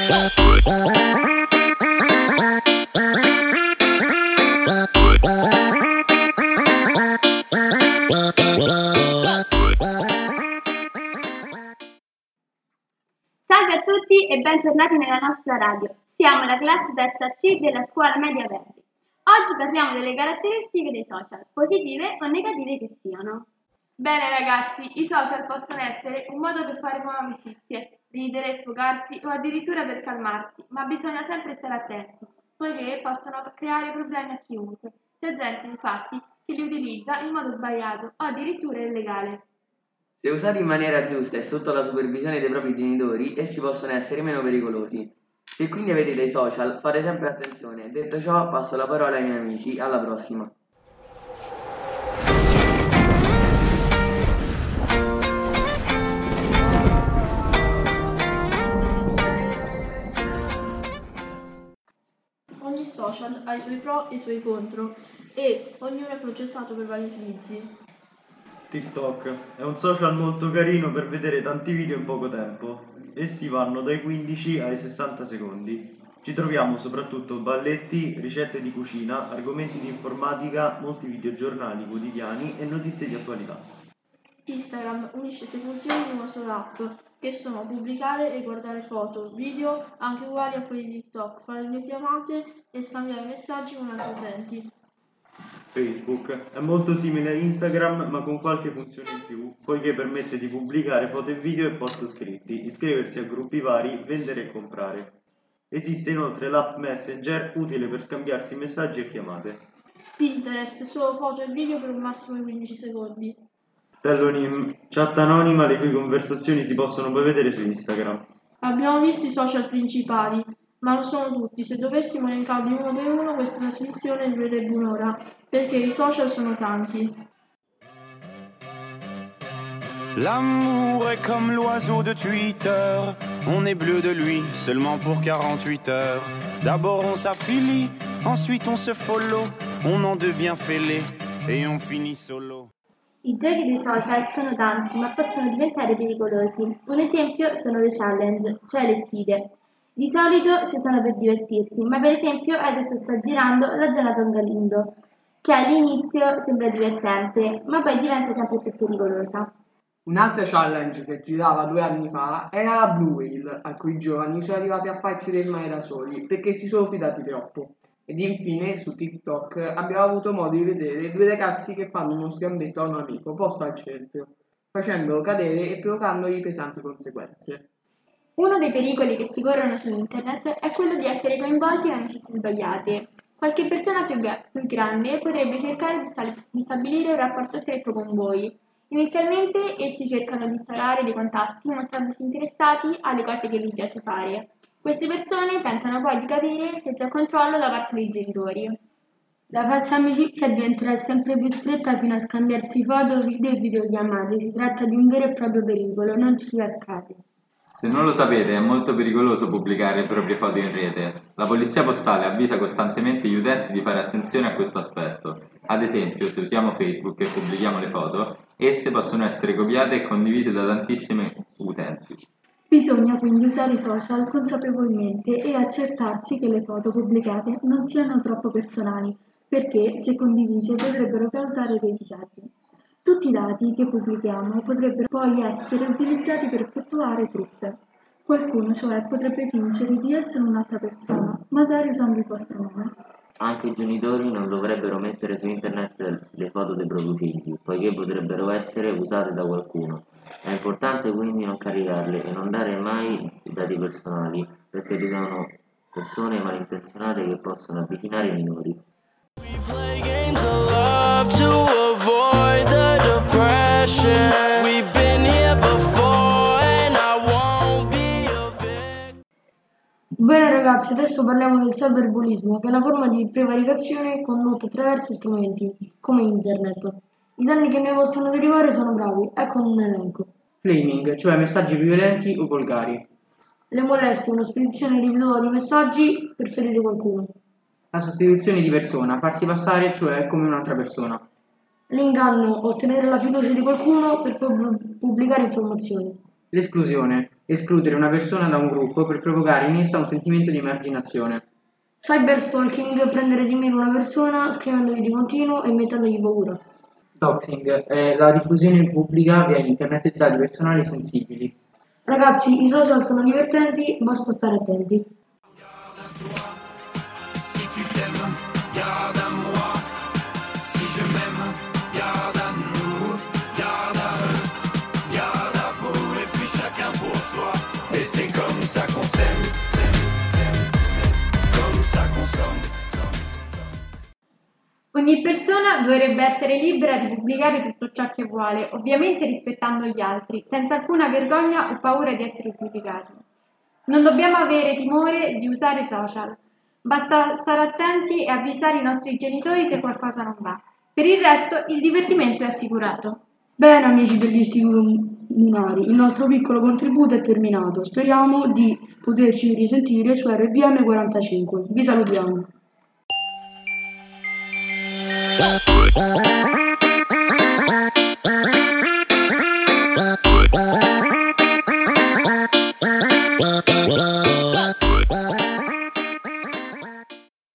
Salve a tutti e bentornati nella nostra radio. Siamo la classe terza C della scuola media Verdi. Oggi parliamo delle caratteristiche dei social, positive o negative che siano. Bene ragazzi, i social possono essere un modo per fare nuove amicizie, ridere, sfogarsi o addirittura per calmarsi, ma bisogna sempre stare attenti, poiché possono creare problemi a chiunque. C'è gente infatti che li utilizza in modo sbagliato o addirittura illegale. Se usati in maniera giusta e sotto la supervisione dei propri genitori, essi possono essere meno pericolosi. Se quindi avete dei social, fate sempre attenzione. Detto ciò, passo la parola ai miei amici. Alla prossima. Ogni social ha i suoi pro e i suoi contro e ognuno è progettato per vari utilizzi. TikTok è un social molto carino per vedere tanti video in poco tempo. Essi vanno dai 15 ai 60 secondi. Ci troviamo soprattutto balletti, ricette di cucina, argomenti di informatica, molti videogiornali quotidiani e notizie di attualità. Instagram unisce queste funzioni in una sola app, che sono pubblicare e guardare foto, video anche uguali a quelli di TikTok, fare le chiamate e scambiare messaggi con altri utenti. Facebook è molto simile a Instagram ma con qualche funzione in più, poiché permette di pubblicare foto e video e post scritti, iscriversi a gruppi vari, vendere e comprare. Esiste inoltre l'app Messenger, utile per scambiarsi messaggi e chiamate. Pinterest, solo foto e video per un massimo di 15 secondi. Telonym, chat anonima le cui conversazioni si possono poi vedere su Instagram. Abbiamo visto i social principali, ma non sono tutti. Se dovessimo elencarli uno per uno, questa trasmissione durerebbe un'ora, perché i social sono tanti. L'amour est comme l'oiseau de Twitter. On est bleu de lui seulement pour 48 heures. D'abord on s'affilie, ensuite on se follow. On en devient fêlé et on finit solo. I giochi dei social sono tanti, ma possono diventare pericolosi. Un esempio sono le challenge, cioè le sfide. Di solito si usano per divertirsi, ma per esempio adesso sta girando la Jonathan Galindo, che all'inizio sembra divertente, ma poi diventa sempre più pericolosa. Un'altra challenge che girava 2 anni fa era la Blue Whale, a cui i giovani sono arrivati a farsi del male da soli perché si sono fidati troppo. Ed infine su TikTok abbiamo avuto modo di vedere 2 ragazzi che fanno uno sgambetto a un amico posto al centro, facendolo cadere e provocandogli pesanti conseguenze. Uno dei pericoli che si corrono su internet è quello di essere coinvolti in amicizie sbagliate. Qualche persona più grande potrebbe cercare di stabilire un rapporto stretto con voi. Inizialmente essi cercano di instaurare dei contatti mostrandosi interessati alle cose che vi piace fare. Queste persone tentano poi di capire se c'è controllo da parte dei genitori. La falsa amicizia diventerà sempre più stretta fino a scambiarsi foto, video e videochiamate. Si tratta di un vero e proprio pericolo, non ci cascate. Se non lo sapete, è molto pericoloso pubblicare le proprie foto in rete. La polizia postale avvisa costantemente gli utenti di fare attenzione a questo aspetto. Ad esempio, se usiamo Facebook e pubblichiamo le foto, esse possono essere copiate e condivise da tantissimi utenti. Bisogna quindi usare i social consapevolmente e accertarsi che le foto pubblicate non siano troppo personali, perché se condivise potrebbero causare dei disagi. Tutti i dati che pubblichiamo potrebbero poi essere utilizzati per effettuare truffe. Qualcuno cioè potrebbe fingere di essere un'altra persona, magari usando il vostro nome. Anche i genitori non dovrebbero mettere su internet le foto dei propri figli, poiché potrebbero essere usate da qualcuno. È importante quindi non caricarle e non dare mai i dati personali, perché ci sono persone malintenzionate che possono avvicinare i minori. Bene ragazzi, adesso parliamo del cyberbullismo, che è una forma di prevaricazione condotta attraverso strumenti come internet. I danni che ne possono derivare sono gravi, ecco un elenco. Flaming, cioè messaggi violenti o volgari. Le molestie, una spedizione ripetuta di messaggi per ferire qualcuno. La sostituzione di persona, farsi passare cioè come un'altra persona. L'inganno, ottenere la fiducia di qualcuno per pubblicare informazioni. L'esclusione, escludere una persona da un gruppo per provocare in essa un sentimento di emarginazione. Cyberstalking, prendere di mira una persona scrivendogli di continuo e mettendogli paura. Doxing è la diffusione pubblica via internet di dati personali sensibili. Ragazzi, i social sono divertenti, basta stare attenti. Ogni persona dovrebbe essere libera di pubblicare tutto ciò che vuole, ovviamente rispettando gli altri, senza alcuna vergogna o paura di essere giudicati. Non dobbiamo avere timore di usare i social, basta stare attenti e avvisare i nostri genitori se qualcosa non va. Per il resto il divertimento è assicurato. Bene amici degli istituti comunali, il nostro piccolo contributo è terminato. Speriamo di poterci risentire su RBM 45. Vi salutiamo.